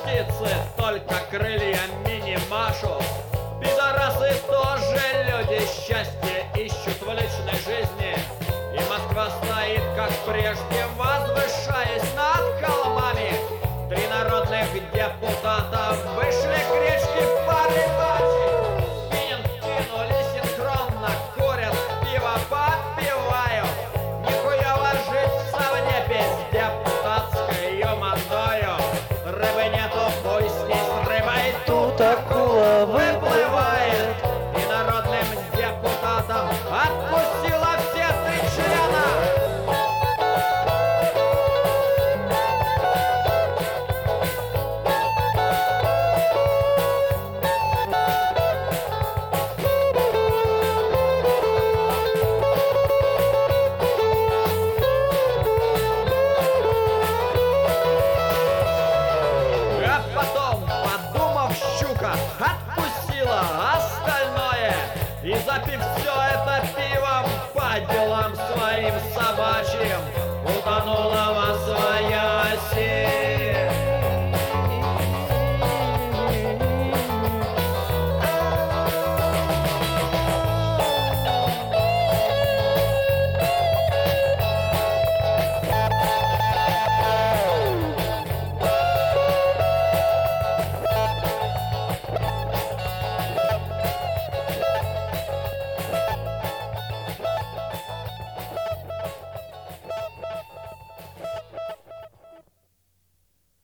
птицы только крыльями не машут. Пидорасы тоже люди, счастье ищут в личной жизни. И Москва стоит, как прежде, возвышаясь над холмами. Три народных депутата